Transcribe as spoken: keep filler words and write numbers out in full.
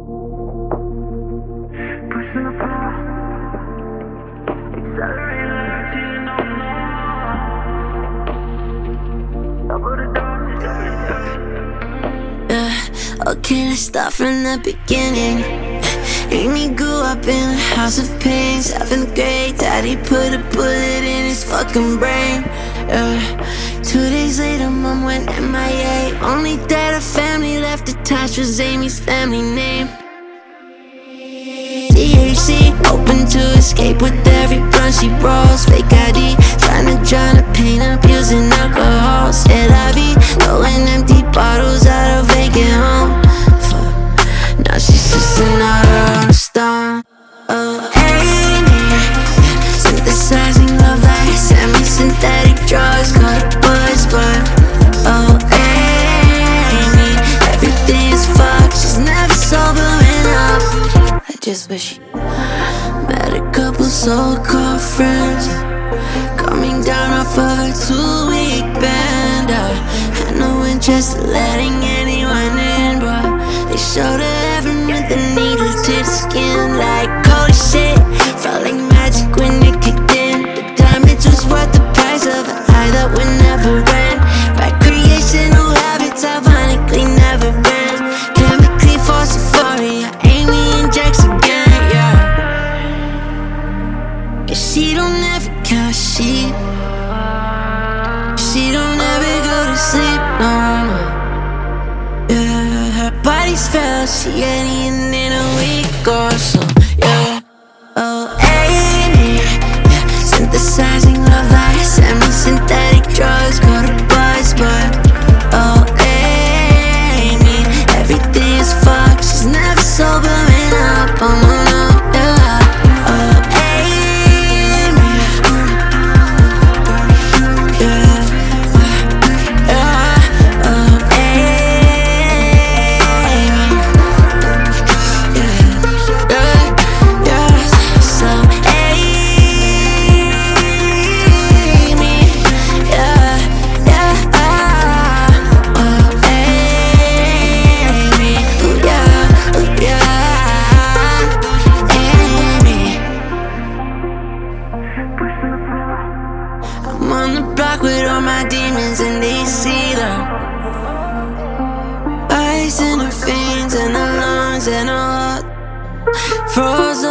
Pushing the floor, accelerator, acting on the double the dose. Yeah, okay, let's start from the beginning. Amy grew up in a house of pain. Seventh grade, daddy put a bullet in his fucking brain. Yeah. Two days later, mom went M I A. Only that her family left attached was Amy's family name. D H C, hoping to escape with every blunt she rolls. Fake I D, trying to drown the pain, abusing alcohol. C'est la vie, throwing empty bottles at a vacant home. Fuck, now she's just another on the stone. Oh, Amy, synthesizing love like semi-synthetic drugs. Call the buzz, but oh, Amy, everything is fucked. She's never sobering up. I just wish she met a couple so-called friends coming down off of a two-week bender. Had no interest in letting anyone in, but they showed her every month the needle to the skin. Like holy shit, felt like magic when it kicked in. The damage was worth the price of an eye that would never end. Recreational habits ironically never end. Chemically false euphoria, Amy injects again, yeah. Yeah, she don't ever count sheep. She don't ever go to sleep, no, no. Yeah, her body's felt, she ain't eaten in a week or so, yeah. Oh, Amy, yeah, synthesizing love like semi-synthetic drugs. Call the buzz, but oh, Amy, everything is fucked. She's never sobering up, oh no, no, yeah. Oh, Amy, yeah, yeah. Oh, Amy, yeah, yeah, yeah. So Amy, yeah, yeah. Oh, Amy, ooh, yeah, ooh, yeah. Amy, Pushing the floor, I'm on the block with all my demons and they see them. Ice in the veins and the lungs and the heart. Froze